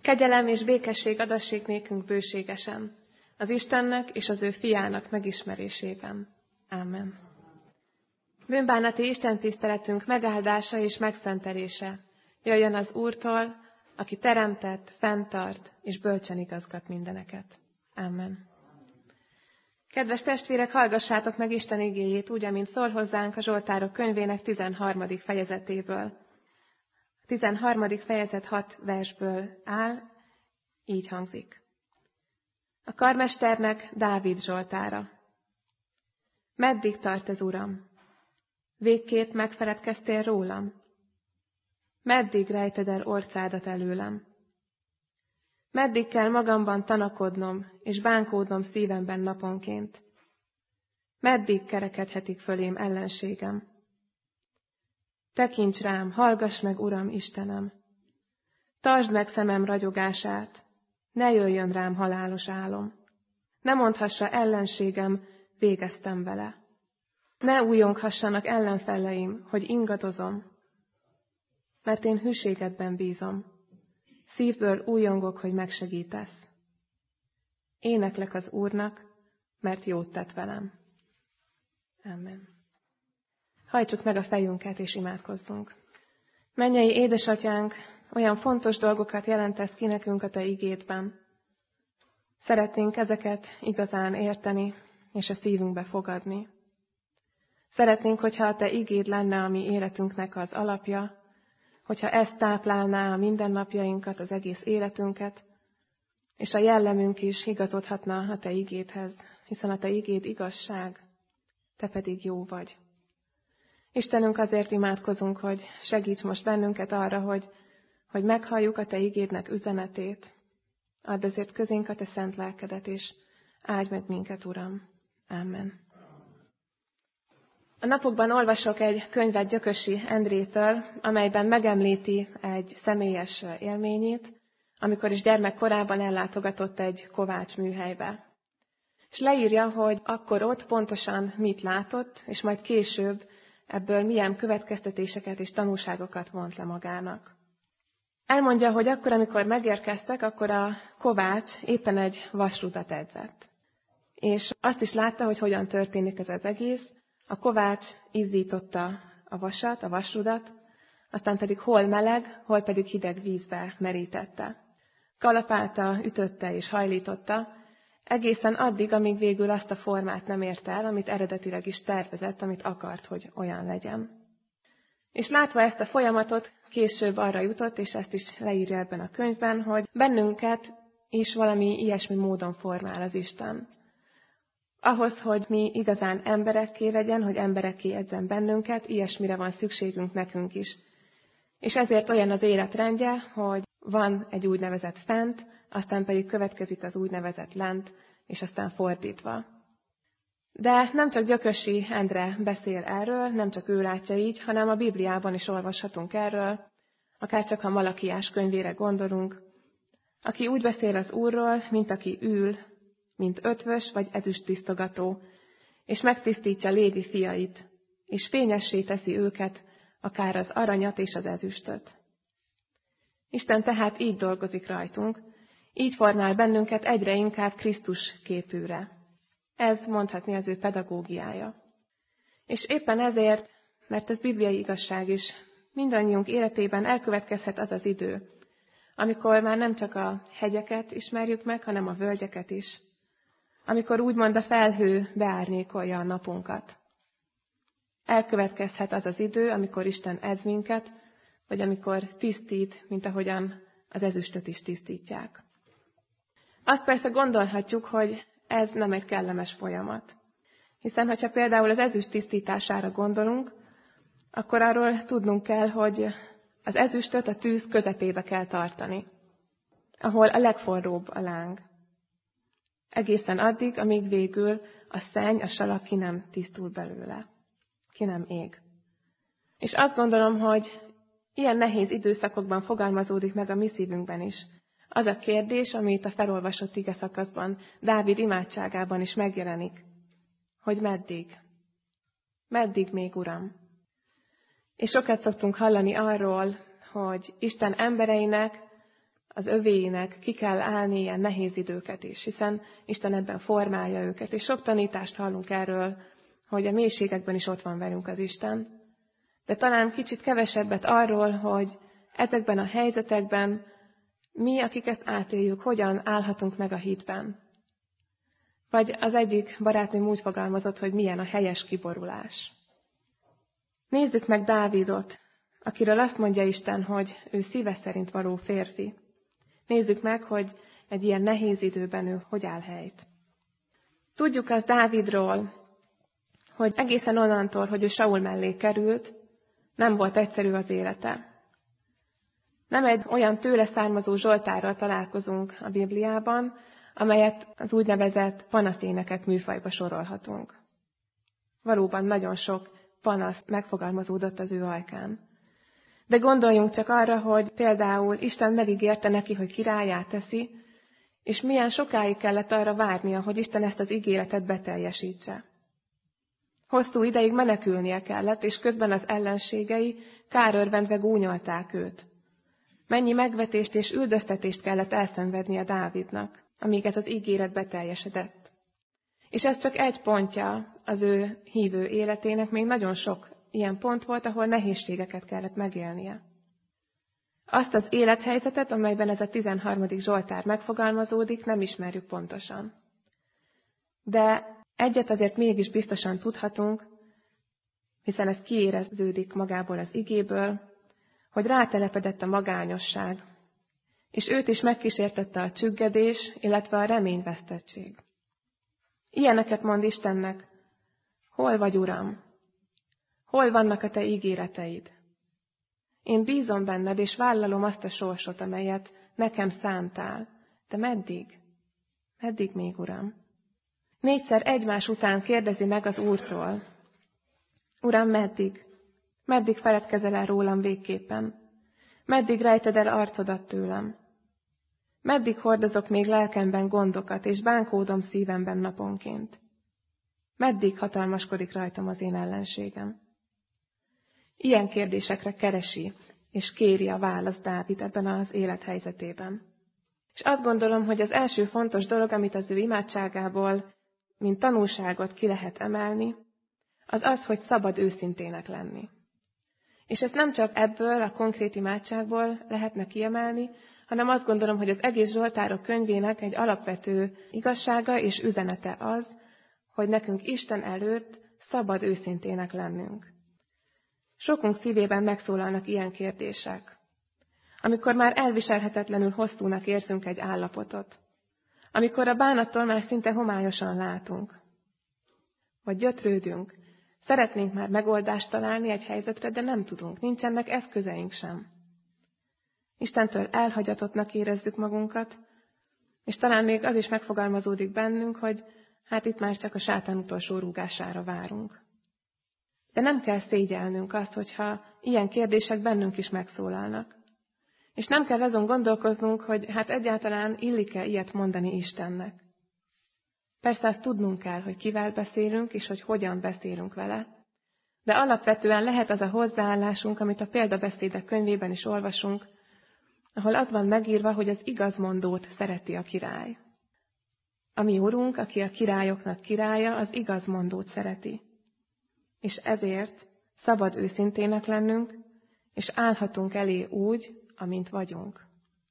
Kegyelem és békesség adassék nékünk bőségesen, az Istennek és az ő fiának megismerésében. Amen. Bűnbánati istentiszteletünk megáldása és megszentelése jöjjön az Úrtól, aki teremtett, fenntart és bölcsen igazgat mindeneket. Amen. Kedves testvérek, hallgassátok meg Isten igéjét úgy, amint szól hozzánk a Zsoltárok könyvének 13. fejezetéből. A 13. fejezet 6 versből áll, így hangzik. A karmesternek Dávid Zsoltára. Meddig tart ez, Uram? Végképp megfeledkeztél rólam? Meddig rejted el orcádat előlem? Meddig kell magamban tanakodnom és bánkódnom szívemben naponként? Meddig kerekedhetik fölém ellenségem? Tekints rám, hallgass meg, Uram, Istenem! Tartsd meg szemem ragyogását, ne jöjjön rám halálos álom. Ne mondhassa ellenségem, végeztem vele. Ne újonghassanak ellenfeleim, hogy ingadozom, mert én hűségedben bízom. Szívből újongok, hogy megsegítesz. Éneklek az Úrnak, mert jót tett velem. Amen. Hajtsuk meg a fejünket és imádkozzunk. Mennyei édesatyánk, olyan fontos dolgokat jelentesz ki nekünk a te igédben. Szeretnénk ezeket igazán érteni, és a szívünkbe fogadni. Szeretnénk, hogyha a te igéd lenne a mi életünknek az alapja, hogyha ez táplálná a mindennapjainkat, az egész életünket, és a jellemünk is igazodhatna a te igédhez, hiszen a te igéd igazság, te pedig jó vagy. Istenünk, azért imádkozunk, hogy segíts most bennünket arra, hogy meghalljuk a te igédnek üzenetét. Add ezért közénk a te szent lelkedet, és áldj meg minket, Uram. Amen. A napokban olvasok egy könyvet Gyökösi Endrétől, amelyben megemlíti egy személyes élményét, amikor is gyermekkorában ellátogatott egy kovács műhelybe. És leírja, hogy akkor ott pontosan mit látott, és majd később ebből milyen következtetéseket és tanulságokat vont le magának. Elmondja, hogy akkor, amikor megérkeztek, akkor a kovács éppen egy vasrudat edzett. És azt is látta, hogy hogyan történik ez az egész. A kovács izzította a vasat, a vasrudat, aztán pedig hol meleg, hol pedig hideg vízbe merítette. Kalapálta, ütötte és hajlította, egészen addig, amíg végül azt a formát nem érte el, amit eredetileg is tervezett, amit akart, hogy olyan legyen. És látva ezt a folyamatot, később arra jutott, és ezt is leírja ebben a könyvben, hogy bennünket is valami ilyesmi módon formál az Isten. Ahhoz, hogy mi igazán emberekké legyen, hogy emberekké edzen bennünket, ilyesmire van szükségünk nekünk is. És ezért olyan az életrendje, hogy van egy úgynevezett fent, aztán pedig következik az úgynevezett lent, és aztán fordítva. De nem csak Gyökösi Endre beszél erről, nem csak ő látja így, hanem a Bibliában is olvashatunk erről, akár csak ha Malakiás könyvére gondolunk, aki úgy beszél az Úrról, mint aki ül, mint ötvös vagy ezüsttisztogató, és megtisztítja Lévi fiait, és fényessé teszi őket, akár az aranyat és az ezüstöt. Isten tehát így dolgozik rajtunk, így formál bennünket egyre inkább Krisztus képűre. Ez mondhatni az ő pedagógiája. És éppen ezért, mert ez bibliai igazság is, mindannyiunk életében elkövetkezhet az az idő, amikor már nem csak a hegyeket ismerjük meg, hanem a völgyeket is. Amikor úgymond a felhő beárnyékolja a napunkat. Elkövetkezhet az az idő, amikor Isten edz minket, vagy amikor tisztít, mint ahogyan az ezüstöt is tisztítják. Azt persze gondolhatjuk, hogy ez nem egy kellemes folyamat. Hiszen, hogyha például az ezüst tisztítására gondolunk, akkor arról tudnunk kell, hogy az ezüstöt a tűz közepébe kell tartani, ahol a legforróbb a láng. Egészen addig, amíg végül a szenny, a salak ki nem tisztul belőle, ki nem ég. És azt gondolom, hogy ilyen nehéz időszakokban fogalmazódik meg a mi szívünkben is. Az a kérdés, ami itt a felolvasott ige szakaszban, Dávid imádságában is megjelenik, hogy meddig? Meddig még, Uram? És sokat szoktunk hallani arról, hogy Isten embereinek az övéinek ki kell állni ilyen nehéz időket is, hiszen Isten ebben formálja őket. És sok tanítást hallunk erről, hogy a mélységekben is ott van velünk az Isten. De talán kicsit kevesebbet arról, hogy ezekben a helyzetekben mi, akik ezt átéljük, hogyan állhatunk meg a hitben. Vagy az egyik barátnőm úgy fogalmazott, hogy milyen a helyes kiborulás. Nézzük meg Dávidot, akiről azt mondja Isten, hogy ő szíve szerint való férfi. Nézzük meg, hogy egy ilyen nehéz időben ő hogy áll helyt. Tudjuk azt Dávidról, hogy egészen onnantól, hogy ő Saul mellé került, nem volt egyszerű az élete. Nem egy olyan tőle származó Zsoltárral találkozunk a Bibliában, amelyet az úgynevezett panaszénekek műfajba sorolhatunk. Valóban nagyon sok panasz megfogalmazódott az ő ajkán. De gondoljunk csak arra, hogy például Isten megígérte neki, hogy királlyá teszi, és milyen sokáig kellett arra várnia, hogy Isten ezt az ígéretet beteljesítse. Hosszú ideig menekülnie kellett, és közben az ellenségei kárörvendve gúnyolták őt. Mennyi megvetést és üldöztetést kellett elszenvednie Dávidnak, amíg ez az ígéret beteljesedett. És ez csak egy pontja az ő hívő életének, még nagyon sok ilyen pont volt, ahol nehézségeket kellett megélnie. Azt az élethelyzetet, amelyben ez a 13. Zsoltár megfogalmazódik, nem ismerjük pontosan. De egyet azért mégis biztosan tudhatunk, hiszen ez kiéreződik magából az igéből, hogy rátelepedett a magányosság, és őt is megkísértette a csüggedés, illetve a reményvesztettség. Ilyeneket mond Istennek: hol vagy, Uram? Hol vannak a te ígéreteid? Én bízom benned, és vállalom azt a sorsot, amelyet nekem szántál. De meddig? Meddig még, Uram? 4-szer egymás után kérdezi meg az Úrtól: Uram, meddig? Meddig feledkezel el rólam végképpen? Meddig rejted el arcodat tőlem? Meddig hordozok még lelkemben gondokat, és bánkódom szívemben naponként? Meddig hatalmaskodik rajtam az én ellenségem? Ilyen kérdésekre keresi és kéri a választ Dávid ebben az élethelyzetében. És azt gondolom, hogy az első fontos dolog, amit az ő imádságából, mint tanulságot ki lehet emelni, az az, hogy szabad őszintének lenni. És ezt nem csak ebből a konkrét imádságból lehetne kiemelni, hanem azt gondolom, hogy az egész Zsoltárok könyvének egy alapvető igazsága és üzenete az, hogy nekünk Isten előtt szabad őszintének lennünk. Sokunk szívében megszólalnak ilyen kérdések. Amikor már elviselhetetlenül hosszúnak érzünk egy állapotot. Amikor a bánattól már szinte homályosan látunk. Vagy gyötrődünk. Szeretnénk már megoldást találni egy helyzetre, de nem tudunk. Nincsenek eszközeink sem. Istentől elhagyatottnak érezzük magunkat, és talán még az is megfogalmazódik bennünk, hogy hát itt már csak a sátán utolsó rúgására várunk. De nem kell szégyelnünk azt, hogyha ilyen kérdések bennünk is megszólalnak. És nem kell azon gondolkoznunk, hogy hát egyáltalán illik-e ilyet mondani Istennek. Persze azt tudnunk kell, hogy kivel beszélünk, és hogy hogyan beszélünk vele. De alapvetően lehet az a hozzáállásunk, amit a példabeszédek könyvében is olvasunk, ahol az van megírva, hogy az igazmondót szereti a király. A mi Urunk, aki a királyoknak királya, az igazmondót szereti. És ezért szabad őszintének lennünk, és állhatunk elé úgy, amint vagyunk.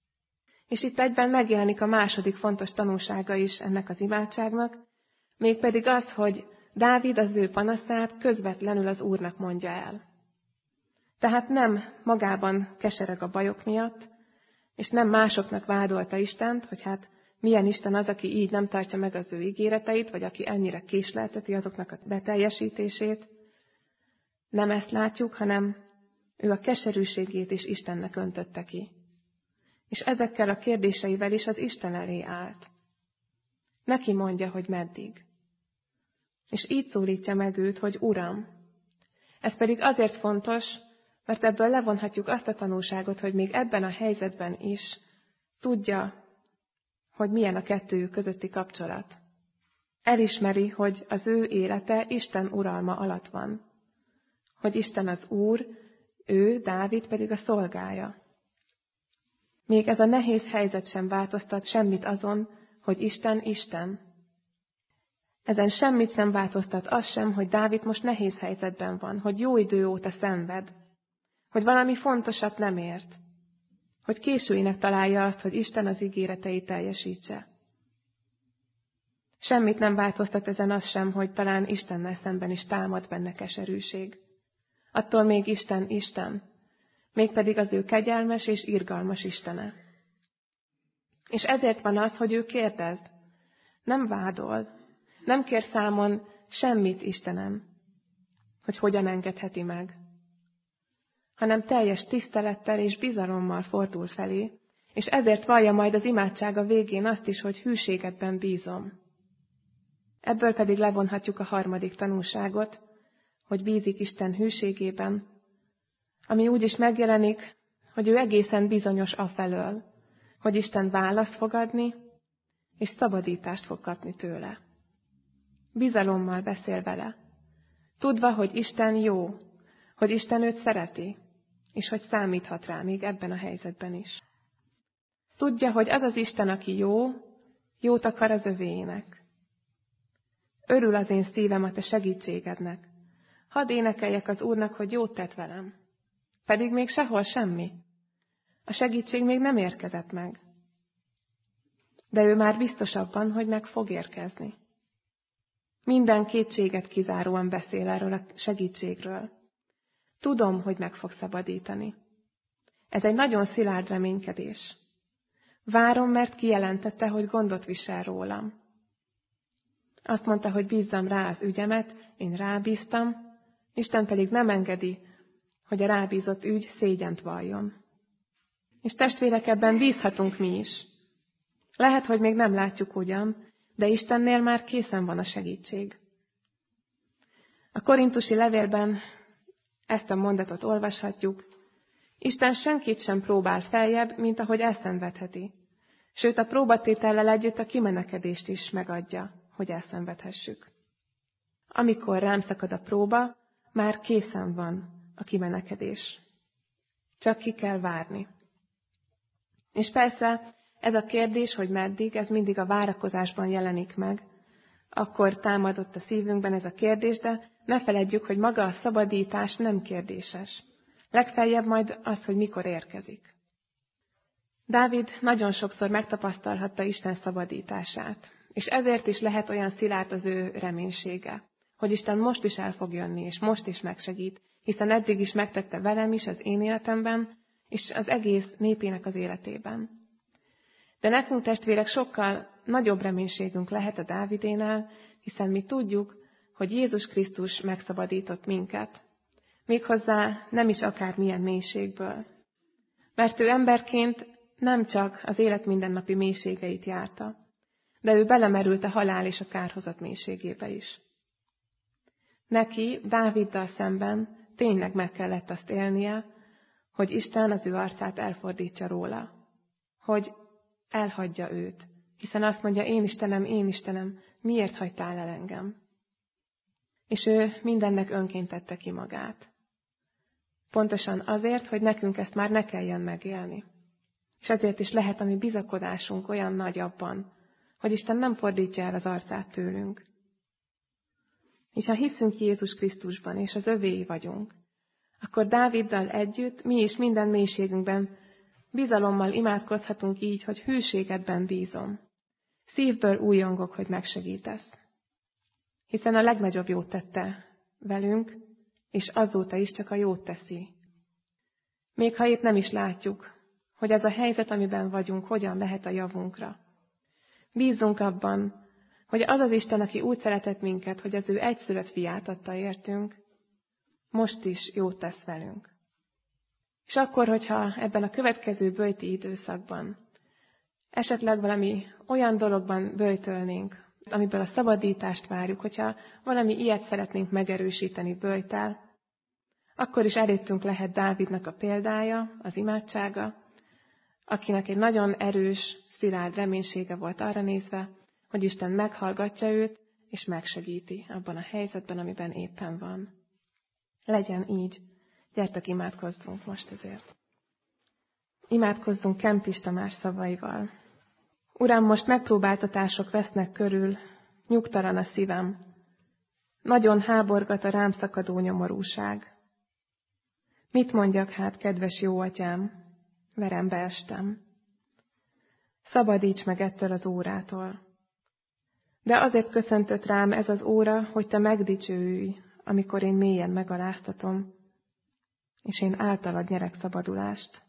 És itt egyben megjelenik a második fontos tanulsága is ennek az imádságnak, mégpedig az, hogy Dávid az ő panaszát közvetlenül az Úrnak mondja el. Tehát nem magában kesereg a bajok miatt, és nem másoknak vádolta Istent, hogy hát milyen Isten az, aki így nem tartja meg az ő ígéreteit, vagy aki ennyire késlelteti azoknak a beteljesítését. Nem ezt látjuk, hanem ő a keserűségét is Istennek öntötte ki. És ezekkel a kérdéseivel is az Isten elé állt. Neki mondja, hogy meddig. És így szólítja meg őt, hogy Uram. Ez pedig azért fontos, mert ebből levonhatjuk azt a tanulságot, hogy még ebben a helyzetben is tudja, hogy milyen a kettőjük közötti kapcsolat. Elismeri, hogy az ő élete Isten uralma alatt van. Hogy Isten az Úr, ő, Dávid pedig a szolgája. Még ez a nehéz helyzet sem változtat semmit azon, hogy Isten Isten. Ezen semmit sem változtat az sem, hogy Dávid most nehéz helyzetben van, hogy jó idő óta szenved, hogy valami fontosat nem ért, hogy későinek találja azt, hogy Isten az ígéreteit teljesítse. Semmit nem változtat ezen az sem, hogy talán Istennel szemben is támad benne keserűség. Attól még Isten Isten, mégpedig az ő kegyelmes és irgalmas Istene. És ezért van az, hogy ő kérdez, nem vádol, nem kér számon semmit Istenem, hogy hogyan engedheti meg, hanem teljes tisztelettel és bizalommal fordul felé, és ezért vallja majd az imádsága végén azt is, hogy hűségedben bízom. Ebből pedig levonhatjuk a harmadik tanulságot, hogy bízik Isten hűségében, ami úgy is megjelenik, hogy ő egészen bizonyos afelől, hogy Isten választ fog adni, és szabadítást fog kapni tőle. Bizalommal beszél vele, tudva, hogy Isten jó, hogy Isten őt szereti, és hogy számíthat rá még ebben a helyzetben is. Tudja, hogy az az Isten, aki jó, jót akar az övéinek. Örül az én szívem a te segítségednek. Hadd énekeljek az Úrnak, hogy jót tett velem. Pedig még sehol semmi. A segítség még nem érkezett meg. De ő már biztos abban, hogy meg fog érkezni. Minden kétséget kizáróan beszél erről a segítségről. Tudom, hogy meg fog szabadítani. Ez egy nagyon szilárd reménykedés. Várom, mert kijelentette, hogy gondot visel rólam. Azt mondta, hogy bízzam rá az ügyemet, én rábíztam, Isten pedig nem engedi, hogy a rábízott ügy szégyent valljon. És testvérek, ebben bízhatunk mi is. Lehet, hogy még nem látjuk ugyan, de Istennél már készen van a segítség. A korintusi levélben ezt a mondatot olvashatjuk. Isten senkit sem próbál feljebb, mint ahogy elszenvedheti. Sőt, a próbatétellel együtt a kimenekedést is megadja, hogy elszenvedhessük. Amikor rám szakad a próba, már készen van a kimenekedés. Csak ki kell várni. És persze ez a kérdés, hogy meddig, ez mindig a várakozásban jelenik meg. Akkor támadott a szívünkben ez a kérdés, de ne feledjük, hogy maga a szabadítás nem kérdéses. Legfeljebb majd az, hogy mikor érkezik. Dávid nagyon sokszor megtapasztalhatta Isten szabadítását, és ezért is lehet olyan szilárd az ő reménysége, hogy Isten most is el fog jönni, és most is megsegít, hiszen eddig is megtette velem is az én életemben, és az egész népének az életében. De nekünk testvérek sokkal nagyobb reménységünk lehet a Dávidénál, hiszen mi tudjuk, hogy Jézus Krisztus megszabadított minket, méghozzá nem is akármilyen mélységből. Mert ő emberként nem csak az élet mindennapi mélységeit járta, de ő belemerült a halál és a kárhozat mélységébe is. Neki, Dáviddal szemben tényleg meg kellett azt élnie, hogy Isten az ő arcát elfordítsa róla, hogy elhagyja őt, hiszen azt mondja, én Istenem, miért hagytál el engem? És ő mindennek önként tette ki magát. Pontosan azért, hogy nekünk ezt már ne kelljen megélni. És ezért is lehet a mi bizakodásunk olyan nagy abban, hogy Isten nem fordítja el az arcát tőlünk. És ha hiszünk Jézus Krisztusban, és az övéi vagyunk, akkor Dáviddal együtt mi is minden mélységünkben bizalommal imádkozhatunk így, hogy hűségedben bízom. Szívből újongok, hogy megsegítesz. Hiszen a legnagyobb jót tette velünk, és azóta is csak a jót teszi. Még ha épp nem is látjuk, hogy ez a helyzet, amiben vagyunk, hogyan lehet a javunkra. Bízzunk abban, hogy az az Isten, aki úgy szeretett minket, hogy az ő egyszülött fiát adta értünk, most is jót tesz velünk. És akkor, hogyha ebben a következő böjti időszakban esetleg valami olyan dologban böjtölnénk, amiből a szabadítást várjuk, hogyha valami ilyet szeretnénk megerősíteni böjttel, akkor is előttünk lehet Dávidnak a példája, az imádsága, akinek egy nagyon erős, szilárd reménysége volt arra nézve, hogy Isten meghallgatja őt, és megsegíti abban a helyzetben, amiben éppen van. Legyen így. Gyertek, imádkozzunk most ezért. Imádkozzunk Kempis Tamás szavaival. Uram, most megpróbáltatások vesznek körül, nyugtalan a szívem. Nagyon háborgat a rám szakadó nyomorúság. Mit mondjak hát, kedves jó atyám? Verembe estem. Szabadíts meg ettől az órától. De azért köszöntött rám ez az óra, hogy te megdicsőülj, amikor én mélyen megaláztatom, és én általad nyerek szabadulást.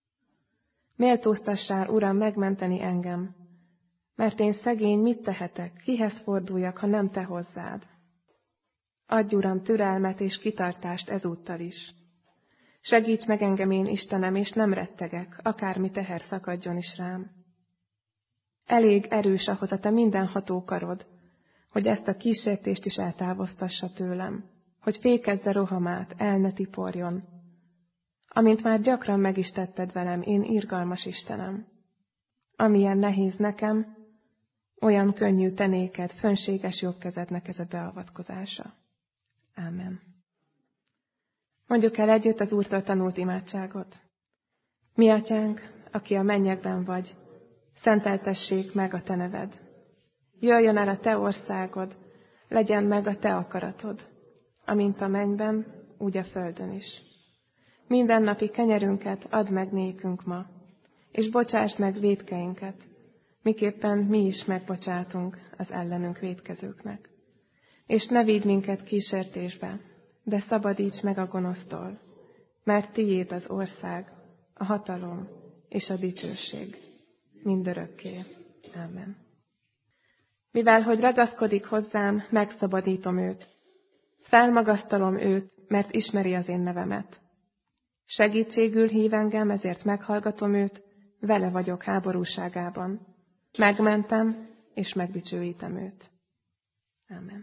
Méltóztassál, Uram, megmenteni engem, mert én szegény, mit tehetek, kihez forduljak, ha nem te hozzád. Adj, Uram, türelmet és kitartást ezúttal is. Segíts meg engem, én Istenem, és nem rettegek, akármi teher szakadjon is rám. Elég erős ahhoz a te mindenható karod, hogy ezt a kísértést is eltávoztassa tőlem, hogy fékezze rohamát, el ne tiporjon. Amint már gyakran meg is tetted velem, én irgalmas Istenem. Amilyen nehéz nekem, olyan könnyű te néked, fönséges jobbkezednek ez a beavatkozása. Ámen. Mondjuk el együtt az Úrtól tanult imádságot. Mi atyánk, aki a mennyekben vagy, szenteltessék meg a te neved. Jöjjön el a te országod, legyen meg a te akaratod, amint a mennyben, úgy a földön is. Mindennapi kenyerünket add meg nékünk ma, és bocsásd meg vétkeinket, miképpen mi is megbocsátunk az ellenünk vétkezőknek. És ne vidd minket kísértésbe, de szabadíts meg a gonosztól, mert tiéd az ország, a hatalom és a dicsőség mindörökké. Ámen. Mivel, hogy ragaszkodik hozzám, megszabadítom őt. Felmagasztalom őt, mert ismeri az én nevemet. Segítségül hív engem, ezért meghallgatom őt, vele vagyok háborúságában. Megmentem, és megdicsőítem őt. Ámen.